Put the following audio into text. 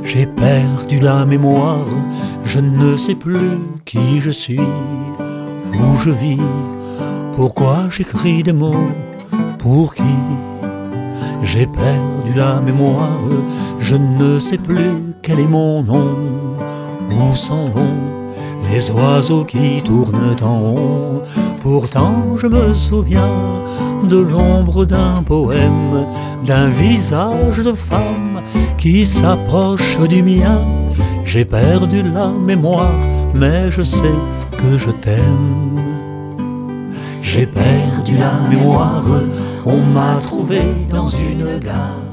J'ai perdu la mémoire, je ne sais plus qui je suis, où je vis, pourquoi j'écris des mots, pour qui. J'ai perdu la mémoire, je ne sais plus quel est mon nom, où s'en vont les oiseaux qui tournent en rond. Pourtant je me souviens de l'ombre d'un poème, d'un visage de femme qui s'approche du mien. J'ai perdu la mémoire, mais je sais que je t'aime. J'ai perdu la mémoire, on m'a trouvé dans une gare.